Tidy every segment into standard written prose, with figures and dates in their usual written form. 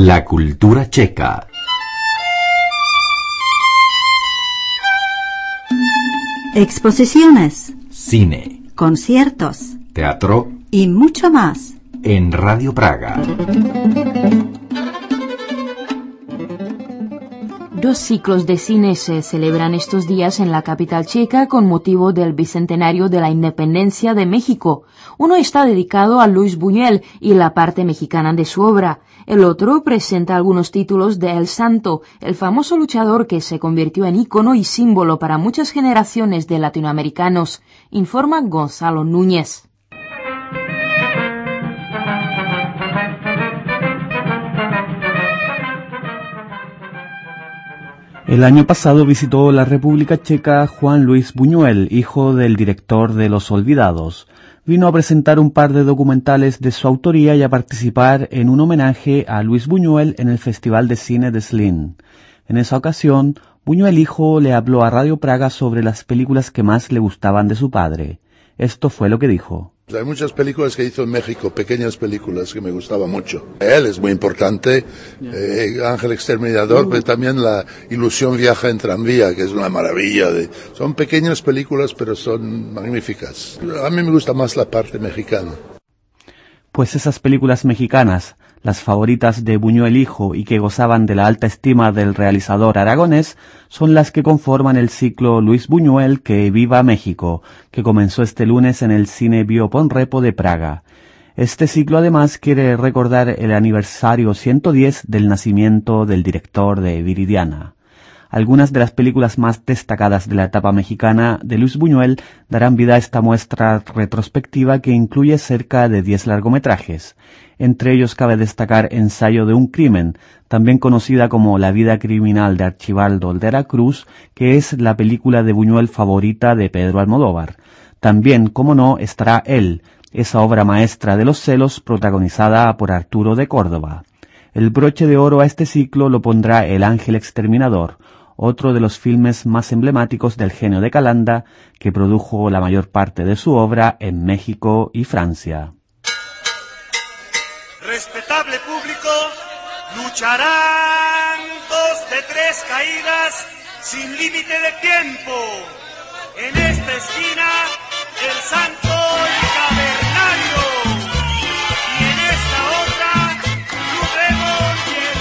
La cultura checa. Exposiciones, Cine, conciertos teatro y mucho más en Radio Praga. Dos ciclos de cine se celebran estos días en la capital checa con motivo del bicentenario de la independencia de México. Uno está dedicado a Luis Buñuel y la parte mexicana de su obra. El otro presenta algunos títulos de El Santo, el famoso luchador que se convirtió en ícono y símbolo para muchas generaciones de latinoamericanos, informa Gonzalo Núñez. El año pasado visitó la República Checa Juan Luis Buñuel, hijo del director de Los Olvidados. Vino a presentar un par de documentales de su autoría y a participar en un homenaje a Luis Buñuel en el Festival de Cine de Zlín. En esa ocasión, Buñuel hijo le habló a Radio Praga sobre las películas que más le gustaban de su padre. Esto fue lo que dijo. Hay muchas películas que hizo en México, pequeñas películas que me gustaban mucho. Él es muy importante, Ángel Exterminador, pero también La Ilusión Viaja en Tranvía, que es una maravilla. Son pequeñas películas, pero son magníficas. A mí me gusta más la parte mexicana. Pues esas películas mexicanas, las favoritas de Buñuel hijo y que gozaban de la alta estima del realizador aragonés, son las que conforman el ciclo Luis Buñuel que viva México, que comenzó este lunes en el Cine Bioponrepo de Praga. Este ciclo además quiere recordar el aniversario 110 del nacimiento del director de Viridiana. Algunas de las películas más destacadas de la etapa mexicana de Luis Buñuel darán vida a esta muestra retrospectiva que incluye cerca de 10 largometrajes. Entre ellos cabe destacar Ensayo de un crimen, también conocida como La vida criminal de Archibaldo de la Cruz, que es la película de Buñuel favorita de Pedro Almodóvar. También, como no, estará Él, esa obra maestra de los celos protagonizada por Arturo de Córdoba. El broche de oro a este ciclo lo pondrá El Ángel Exterminador, otro de los filmes más emblemáticos del genio de Calanda, que produjo la mayor parte de su obra en México y Francia. Respetable público, lucharán 2 de 3 caídas sin límite de tiempo. En esta esquina, el Santo y Cavernario. Y en esta otra, Lubremos y el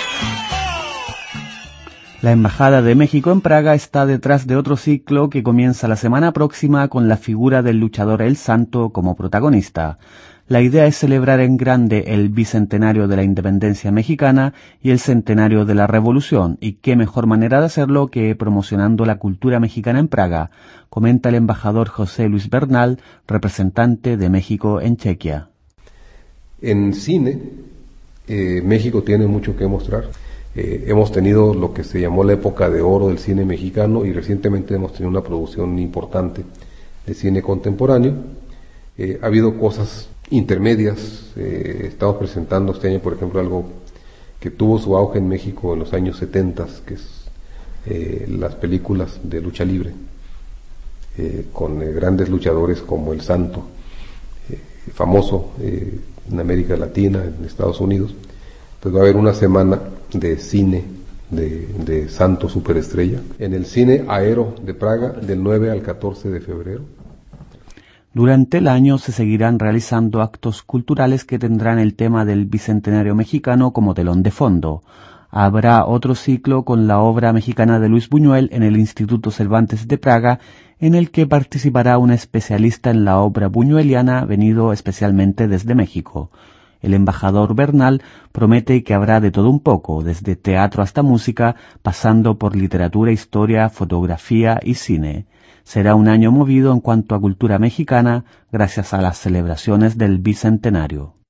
Fútbol. La Embajada de México en Praga está detrás de otro ciclo que comienza la semana próxima con la figura del luchador El Santo como protagonista. La idea es celebrar en grande el bicentenario de la independencia mexicana y el centenario de la Revolución, y qué mejor manera de hacerlo que promocionando la cultura mexicana en Praga, comenta el embajador José Luis Bernal, representante de México en Chequia. En cine, México tiene mucho que mostrar. Hemos tenido lo que se llamó la época de oro del cine mexicano y recientemente hemos tenido una producción importante de cine contemporáneo. Ha habido cosas intermedias, estamos presentando este año, por ejemplo, algo que tuvo su auge en México en los años 70, que es las películas de lucha libre, con grandes luchadores como El Santo, famoso en América Latina, en Estados Unidos. Entonces va a haber una semana de cine de Santo Superestrella en el Cine Aero de Praga del 9 al 14 de febrero. Durante el año se seguirán realizando actos culturales que tendrán el tema del bicentenario mexicano como telón de fondo. Habrá otro ciclo con la obra mexicana de Luis Buñuel en el Instituto Cervantes de Praga, en el que participará un especialista en la obra buñueliana venido especialmente desde México. El embajador Bernal promete que habrá de todo un poco, desde teatro hasta música, pasando por literatura, historia, fotografía y cine. Será un año movido en cuanto a cultura mexicana, gracias a las celebraciones del bicentenario.